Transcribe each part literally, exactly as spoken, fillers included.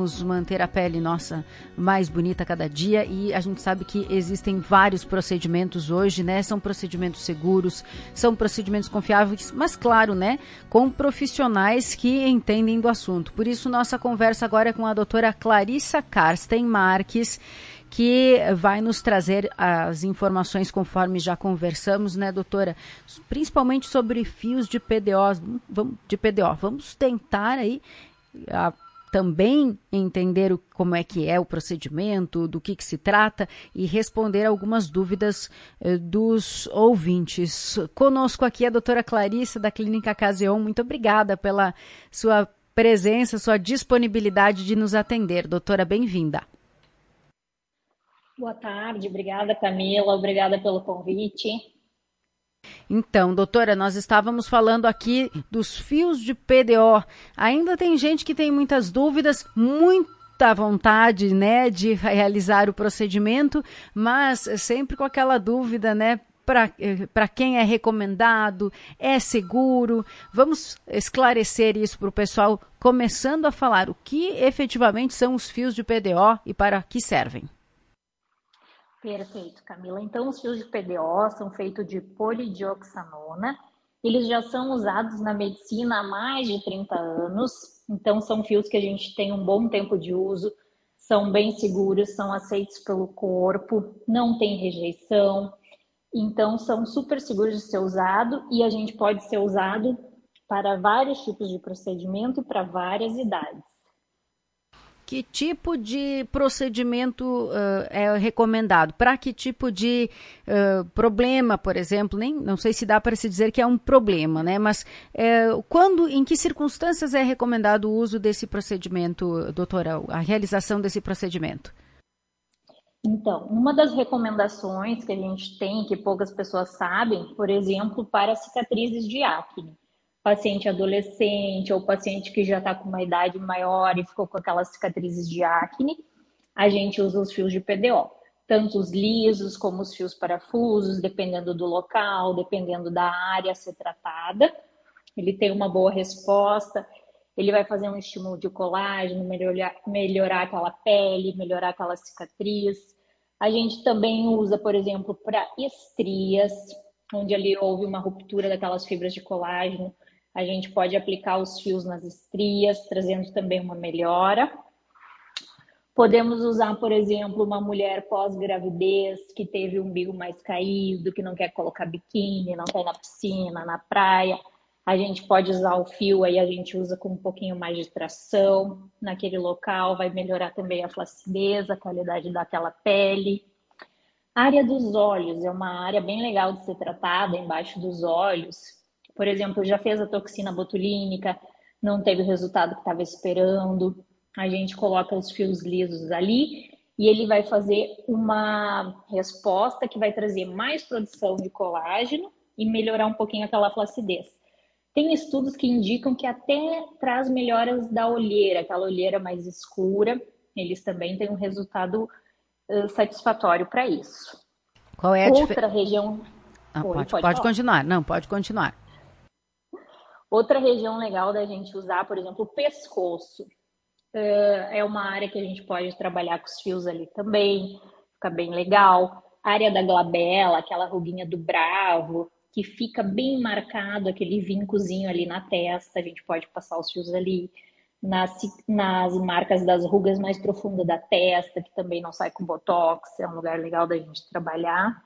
queremos manter a pele nossa mais bonita a cada dia, e a gente sabe que existem vários procedimentos hoje, né? São procedimentos seguros, são procedimentos confiáveis, mas claro, né? Com profissionais que entendem do assunto. Por isso, nossa conversa agora é com a doutora Clarissa Karsten Marques, que vai nos trazer as informações conforme já conversamos, né, doutora? Principalmente sobre fios de P D O. De P D O. Vamos tentar aí a, também entender o, como é que é o procedimento, do que, que se trata, e responder algumas dúvidas eh, dos ouvintes. Conosco aqui a doutora Clarissa, da Clínica Caseon. Muito obrigada pela sua presença, sua disponibilidade de nos atender. Doutora, bem-vinda. Boa tarde, obrigada Camila, obrigada pelo convite. Então, doutora, nós estávamos falando aqui dos fios de P D O. Ainda tem gente que tem muitas dúvidas, muita vontade, né, de realizar o procedimento, mas sempre com aquela dúvida, né, para quem é recomendado, é seguro. Vamos esclarecer isso para o pessoal, começando a falar o que efetivamente são os fios de P D O e para que servem. Perfeito, Camila. Então, os fios de P D O são feitos de polidioxanona. Eles já são usados na medicina há mais de trinta anos. Então, são fios que a gente tem um bom tempo de uso, são bem seguros, são aceitos pelo corpo, não tem rejeição. Então, são super seguros de ser usado, e a gente pode ser usado para vários tipos de procedimento e para várias idades. Que tipo de procedimento uh, é recomendado? Para que tipo de uh, problema, por exemplo? Nem, não sei se dá para se dizer que é um problema, né? Mas uh, quando, em que circunstâncias é recomendado o uso desse procedimento, doutora, a realização desse procedimento? Então, uma das recomendações que a gente tem, que poucas pessoas sabem, por exemplo, para cicatrizes de acne. Paciente adolescente ou paciente que já está com uma idade maior e ficou com aquelas cicatrizes de acne, a gente usa os fios de P D O. Tanto os lisos como os fios parafusos, dependendo do local, dependendo da área a ser tratada. Ele tem uma boa resposta, ele vai fazer um estímulo de colágeno, melhorar, melhorar aquela pele, melhorar aquela cicatriz. A gente também usa, por exemplo, para estrias, onde ali houve uma ruptura daquelas fibras de colágeno. A gente pode aplicar os fios nas estrias, trazendo também uma melhora. Podemos usar, por exemplo, uma mulher pós-gravidez que teve o umbigo mais caído, que não quer colocar biquíni, não quer ir na piscina, na praia. A gente pode usar o fio, aí a gente usa com um pouquinho mais de tração naquele local, vai melhorar também a flacidez, a qualidade daquela pele. A área dos olhos é uma área bem legal de ser tratada, embaixo dos olhos. Por exemplo, já fez a toxina botulínica, não teve o resultado que estava esperando. A gente coloca os fios lisos ali e ele vai fazer uma resposta que vai trazer mais produção de colágeno e melhorar um pouquinho aquela flacidez. Tem estudos que indicam que até traz melhoras da olheira, aquela olheira mais escura. Eles também têm um resultado uh, satisfatório para isso. Qual é a Outra região... Ah, Oi, pode, pode, pode continuar. Não, pode continuar. Outra região legal da gente usar, por exemplo, o pescoço. É uma área que a gente pode trabalhar com os fios ali também, fica bem legal. A área da glabela, aquela ruguinha do bravo, que fica bem marcado, aquele vincozinho ali na testa, a gente pode passar os fios ali. Nas, nas marcas das rugas mais profundas da testa, que também não sai com botox, é um lugar legal da gente trabalhar.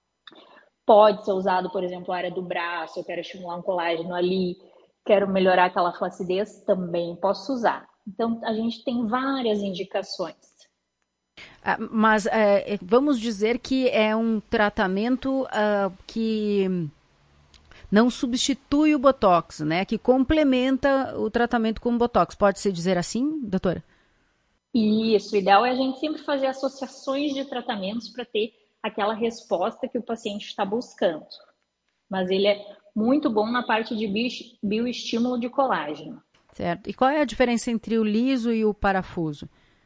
Pode ser usado, por exemplo, a área do braço, eu quero estimular um colágeno ali, quero melhorar aquela flacidez, também posso usar. Então, a gente tem várias indicações. Ah, mas é, vamos dizer que é um tratamento uh, que não substitui o Botox, né? Que complementa o tratamento com Botox. Pode-se dizer assim, doutora? Isso, o ideal é a gente sempre fazer associações de tratamentos para ter aquela resposta que o paciente está buscando. Mas ele é muito bom na parte de bioestímulo de colágeno. Certo. E qual é a diferença entre o liso e o parafuso?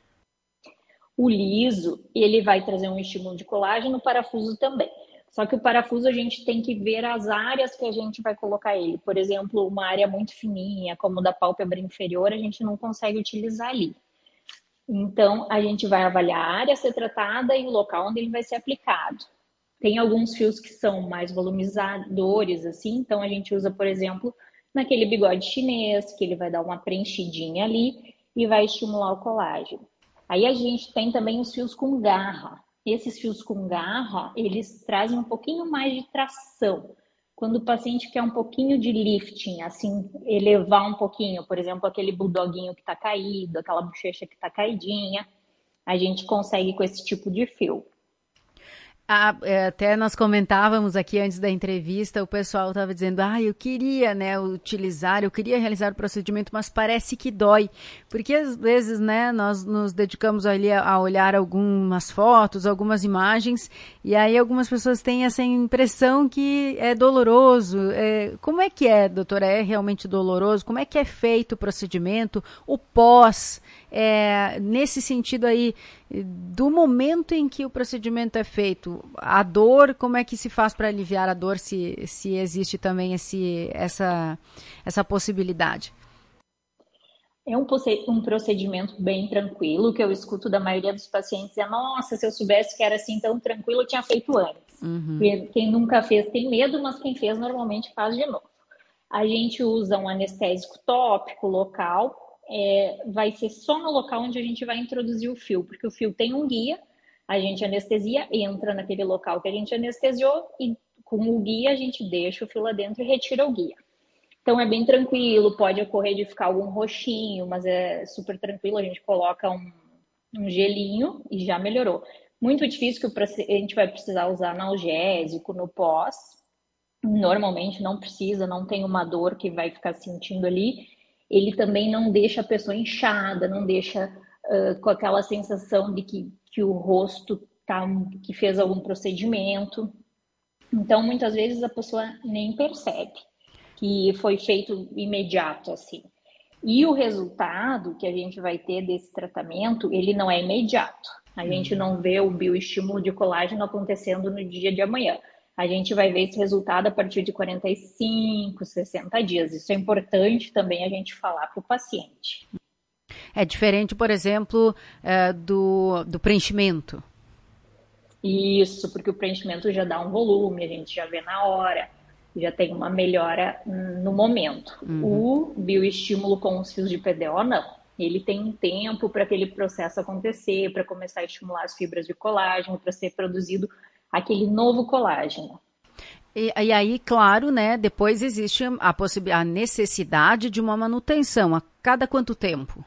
O liso, ele vai trazer um estímulo de colágeno, o parafuso também. Só que o parafuso a gente tem que ver as áreas que a gente vai colocar ele. Por exemplo, uma área muito fininha, como da pálpebra inferior, a gente não consegue utilizar ali. Então, a gente vai avaliar a área a ser tratada e o local onde ele vai ser aplicado. Tem alguns fios que são mais volumizadores, assim, então a gente usa, por exemplo, naquele bigode chinês, que ele vai dar uma preenchidinha ali e vai estimular o colágeno. Aí a gente tem também os fios com garra. Esses fios com garra, eles trazem um pouquinho mais de tração. Quando o paciente quer um pouquinho de lifting, assim, elevar um pouquinho, por exemplo, aquele bulldoguinho que está caído, aquela bochecha que está caidinha, a gente consegue com esse tipo de fio. Ah, é, até nós comentávamos aqui antes da entrevista, o pessoal estava dizendo, ah, eu queria, né, utilizar, eu queria realizar o procedimento, mas parece que dói, porque às vezes, né, nós nos dedicamos ali a, a olhar algumas fotos, algumas imagens, e aí algumas pessoas têm essa impressão que é doloroso. É, como é que é, doutora? É realmente doloroso? Como é que é feito o procedimento? O pós, é, nesse sentido aí, do momento em que o procedimento é feito, a dor, como é que se faz para aliviar a dor, se, se existe também esse, essa, essa possibilidade? É um, um procedimento bem tranquilo, que eu escuto da maioria dos pacientes é, nossa, se eu soubesse que era assim tão tranquilo, eu tinha feito antes. Uhum. Quem nunca fez tem medo, mas quem fez normalmente faz de novo. A gente usa um anestésico tópico local, é, vai ser só no local onde a gente vai introduzir o fio, porque o fio tem um guia, a gente anestesia, entra naquele local que a gente anestesiou e com o guia a gente deixa o fio lá dentro e retira o guia. Então é bem tranquilo, pode ocorrer de ficar algum roxinho, mas é super tranquilo, a gente coloca um, um gelinho e já melhorou. Muito difícil que o paciente vai precisar usar analgésico no pós, normalmente não precisa, não tem uma dor que vai ficar sentindo ali. Ele também não deixa a pessoa inchada, não deixa uh, com aquela sensação de que, que o rosto tá, que fez algum procedimento. Então, muitas vezes a pessoa nem percebe que foi feito imediato, assim. E o resultado que a gente vai ter desse tratamento, ele não é imediato. A gente não vê o bioestímulo de colágeno acontecendo no dia de amanhã. A gente vai ver esse resultado a partir de quarenta e cinco, sessenta dias. Isso é importante também a gente falar para o paciente. É diferente, por exemplo, é, do, do preenchimento. Isso, porque o preenchimento já dá um volume, a gente já vê na hora, já tem uma melhora no momento. Uhum. O bioestímulo com os fios de P D O, não. Ele tem um tempo para aquele processo acontecer, para começar a estimular as fibras de colágeno, para ser produzido aquele novo colágeno. E, e aí, claro, né, depois existe a, possib- a necessidade de uma manutenção. A cada quanto tempo?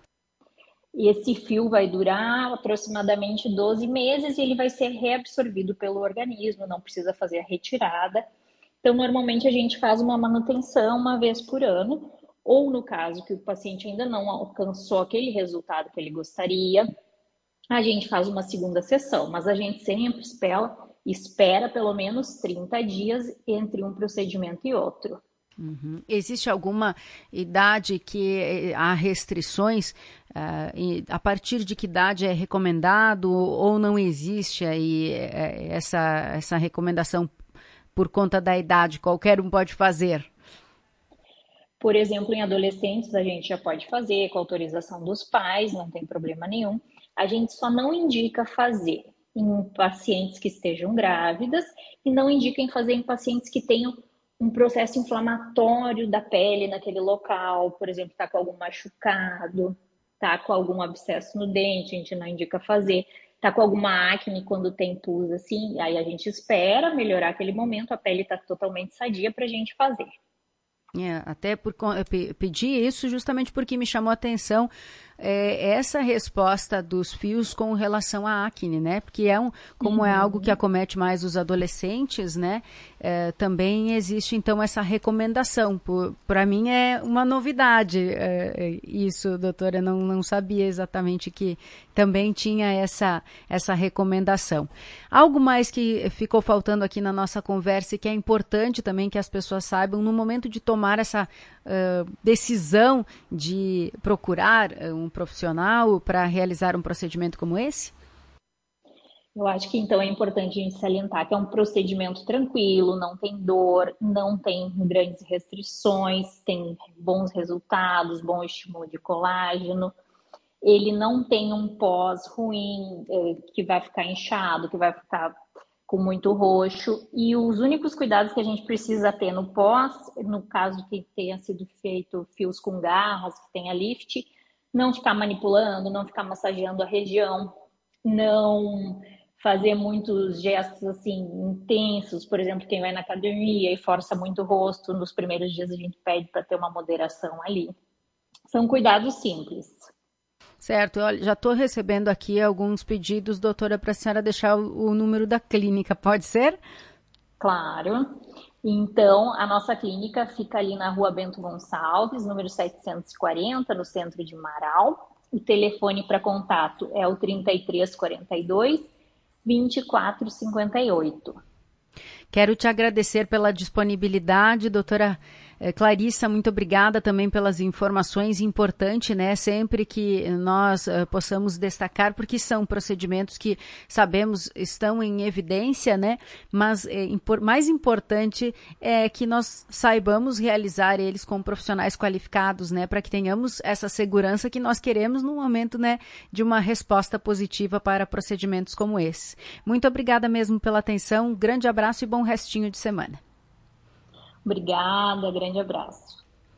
E esse fio vai durar aproximadamente doze meses e ele vai ser reabsorvido pelo organismo, não precisa fazer a retirada. Então, normalmente a gente faz uma manutenção uma vez por ano, ou no caso que o paciente ainda não alcançou aquele resultado que ele gostaria, a gente faz uma segunda sessão, mas a gente sempre espera, espera pelo menos trinta dias entre um procedimento e outro. Uhum. Existe alguma idade que há restrições? Uh, e a partir de que idade é recomendado ou não existe aí essa, essa recomendação por conta da idade? Qualquer um pode fazer? Por exemplo, em adolescentes a gente já pode fazer com autorização dos pais, não tem problema nenhum. A gente só não indica fazer em pacientes que estejam grávidas e não indica em fazer em pacientes que tenham um processo inflamatório da pele naquele local, por exemplo, está com algum machucado, está com algum abscesso no dente, a gente não indica fazer, está com alguma acne quando tem pus, assim, aí a gente espera melhorar aquele momento, a pele está totalmente sadia para a gente fazer. É, até por, pedi isso justamente porque me chamou a atenção é, essa resposta dos fios com relação à acne, né? Porque é um, como uhum. é algo que acomete mais os adolescentes, né? É, também existe então essa recomendação. Para mim é uma novidade é, isso, doutora. Eu não, não sabia exatamente que também tinha essa, essa recomendação. Algo mais que ficou faltando aqui na nossa conversa e que é importante também que as pessoas saibam no momento de tomar essa uh, decisão de procurar um profissional para realizar um procedimento como esse? Eu acho que então é importante a gente salientar que é um procedimento tranquilo, não tem dor, não tem grandes restrições, tem bons resultados, bom estímulo de colágeno. ele não tem um pós ruim, é, que vai ficar inchado, que vai ficar com muito roxo. E os únicos cuidados que a gente precisa ter no pós, no caso que tenha sido feito fios com garras, que tenha lift, não ficar manipulando, não ficar massageando a região, não fazer muitos gestos assim intensos. Por exemplo, quem vai na academia e força muito o rosto, nos primeiros dias a gente pede para ter uma moderação ali. São cuidados simples. Certo, olha, já estou recebendo aqui alguns pedidos, doutora, para a senhora deixar o, o número da clínica, pode ser? Claro. Então, a nossa clínica fica ali na Rua Bento Gonçalves, número setecentos e quarenta, no centro de Marau. O telefone para contato é o trinta e três quarenta e dois, vinte e quatro cinquenta e oito. Quero te agradecer pela disponibilidade, doutora Clarissa, muito obrigada também pelas informações. Importante, né, sempre que nós uh, possamos destacar, porque são procedimentos que sabemos estão em evidência, né, mas é, impor, mais importante é que nós saibamos realizar eles com profissionais qualificados, né, para que tenhamos essa segurança que nós queremos no momento, né, de uma resposta positiva para procedimentos como esse. Muito obrigada mesmo pela atenção, um grande abraço e bom restinho de semana. Obrigada, grande abraço.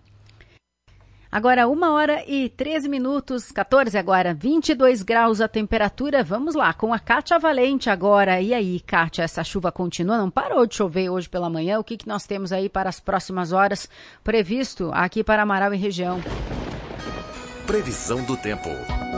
Agora, uma hora e treze minutos, quatorze agora, vinte e dois graus a temperatura. Vamos lá, com a Kátia Valente agora. E aí, Kátia, essa chuva continua? Não parou de chover hoje pela manhã? O que, que nós temos aí para as próximas horas previsto aqui para Amaral e região? Previsão do tempo.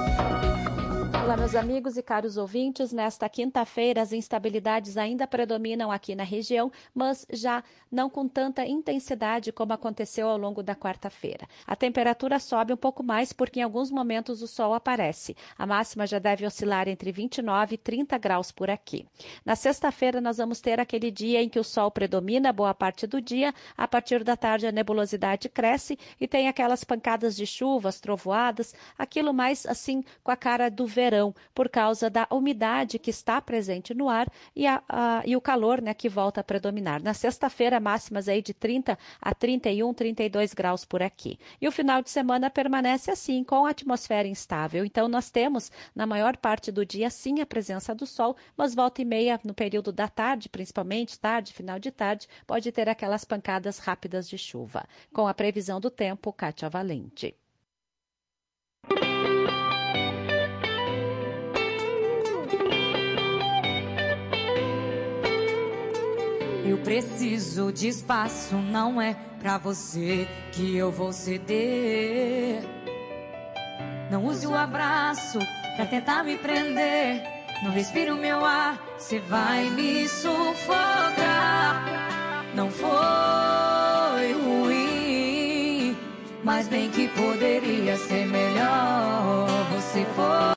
Olá, meus amigos e caros ouvintes. Nesta quinta-feira, as instabilidades ainda predominam aqui na região, mas já não com tanta intensidade como aconteceu ao longo da quarta-feira. A temperatura sobe um pouco mais porque em alguns momentos o sol aparece. A máxima já deve oscilar entre vinte e nove e trinta graus por aqui. Na sexta-feira, nós vamos ter aquele dia em que o sol predomina boa parte do dia. A partir da tarde, a nebulosidade cresce e tem aquelas pancadas de chuvas, trovoadas, aquilo mais assim com a cara do verão, por causa da umidade que está presente no ar e, a, a, e o calor, né, que volta a predominar. Na sexta-feira, máximas aí de trinta a trinta e um, trinta e dois graus por aqui. E o final de semana permanece assim, com a atmosfera instável. Então, nós temos, na maior parte do dia, sim, a presença do sol, mas volta e meia, no período da tarde, principalmente tarde, final de tarde, pode ter aquelas pancadas rápidas de chuva. Com a previsão do tempo, Kátia Valente. Eu preciso de espaço, não é pra você que eu vou ceder. Não use o abraço pra tentar me prender. Não respire o meu ar, cê vai me sufocar. Não foi ruim, mas bem que poderia ser melhor. Você foi.